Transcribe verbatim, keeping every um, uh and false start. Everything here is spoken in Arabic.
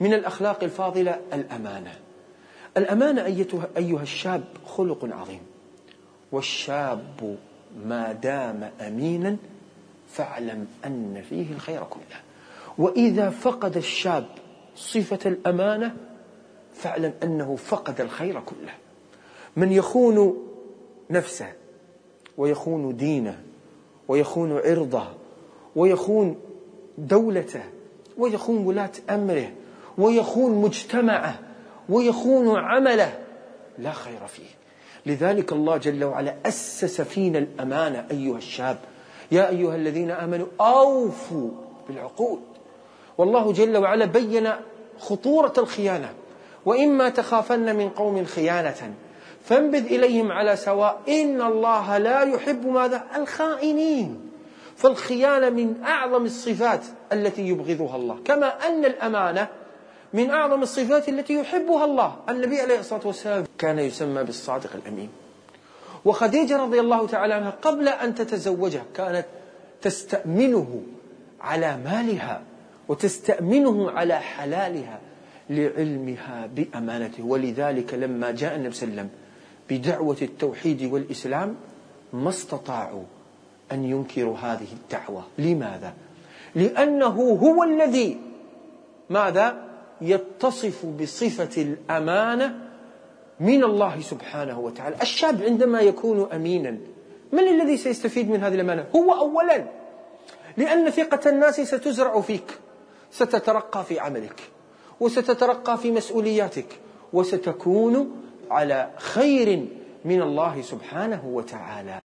من الأخلاق الفاضلة الأمانة. الأمانة أيتها أيها الشاب خلق عظيم، والشاب ما دام أمينا فاعلم أن فيه الخير كله. وإذا فقد الشاب صفة الأمانة فاعلم أنه فقد الخير كله. من يخون نفسه ويخون دينه ويخون عرضه ويخون دولته ويخون ولاة أمره ويخون مجتمعه ويخون عمله لا خير فيه. لذلك الله جل وعلا أسس فينا الأمانة أيها الشاب. يا أيها الذين آمنوا أوفوا بالعقود. والله جل وعلا بين خطورة الخيانة. وإما تخافن من قوم خيانة فانبذ إليهم على سواء إن الله لا يحب ماذا؟ الخائنين. فالخيانة من أعظم الصفات التي يبغضها الله، كما أن الأمانة من أعظم الصفات التي يحبها الله. النبي عليه الصلاة والسلام كان يسمى بالصادق الأمين. وخديجة رضي الله تعالى عنها قبل أن تتزوجه كانت تستأمنه على مالها وتستأمنه على حلالها لعلمها بأمانته. ولذلك لما جاء النبي صلى الله عليه وسلم بدعوة التوحيد والإسلام ما استطاعوا أن ينكروا هذه الدعوة. لماذا؟ لأنه هو الذي ماذا؟ يتصف بصفة الأمانة من الله سبحانه وتعالى. الشاب عندما يكون أمينا من الذي سيستفيد من هذه الأمانة؟ هو أولا، لأن ثقة الناس ستزرع فيك، ستترقى في عملك وستترقى في مسؤولياتك وستكون على خير من الله سبحانه وتعالى.